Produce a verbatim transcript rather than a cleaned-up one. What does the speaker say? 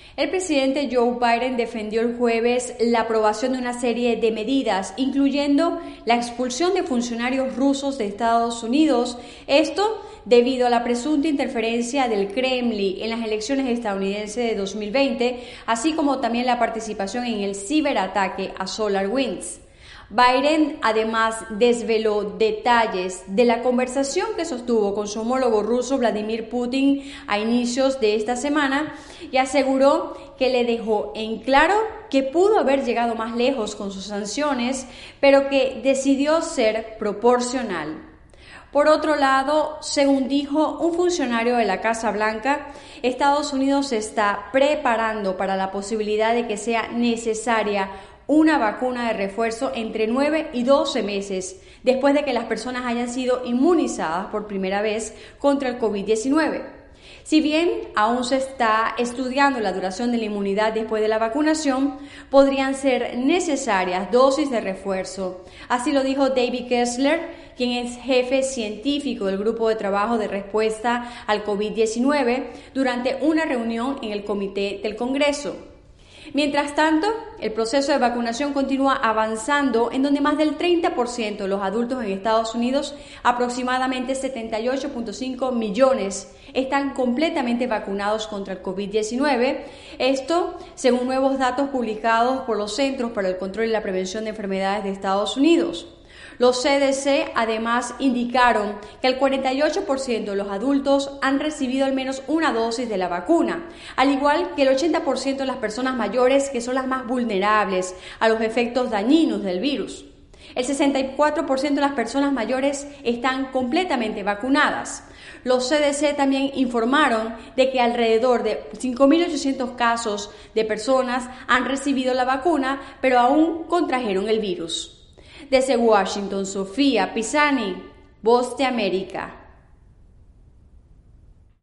El presidente Joe Biden defendió el jueves la aprobación de una serie de medidas, incluyendo la expulsión de funcionarios rusos de Estados Unidos, esto debido a la presunta interferencia del Kremlin en las elecciones estadounidenses de dos mil veinte, así como también la participación en el ciberataque a SolarWinds. Biden además desveló detalles de la conversación que sostuvo con su homólogo ruso Vladimir Putin a inicios de esta semana y aseguró que le dejó en claro que pudo haber llegado más lejos con sus sanciones, pero que decidió ser proporcional. Por otro lado, según dijo un funcionario de la Casa Blanca, Estados Unidos se está preparando para la posibilidad de que sea necesaria una vacuna de refuerzo entre nueve y doce meses después de que las personas hayan sido inmunizadas por primera vez contra el COVID diecinueve. Si bien aún se está estudiando la duración de la inmunidad después de la vacunación, podrían ser necesarias dosis de refuerzo. Así lo dijo David Kessler, quien es jefe científico del Grupo de Trabajo de Respuesta al COVID diecinueve, durante una reunión en el Comité del Congreso. Mientras tanto, el proceso de vacunación continúa avanzando, en donde más del treinta por ciento de los adultos en Estados Unidos, aproximadamente setenta y ocho punto cinco millones, están completamente vacunados contra el COVID diecinueve. Esto, según nuevos datos publicados por los Centros para el Control y la Prevención de Enfermedades de Estados Unidos. Los C D C además indicaron que el cuarenta y ocho por ciento de los adultos han recibido al menos una dosis de la vacuna, al igual que el ochenta por ciento de las personas mayores, que son las más vulnerables a los efectos dañinos del virus. El sesenta y cuatro por ciento de las personas mayores están completamente vacunadas. Los C D C también informaron de que alrededor de cinco mil ochocientos casos de personas han recibido la vacuna, pero aún contrajeron el virus. Desde Washington, Sofía Pisani, Voz de América.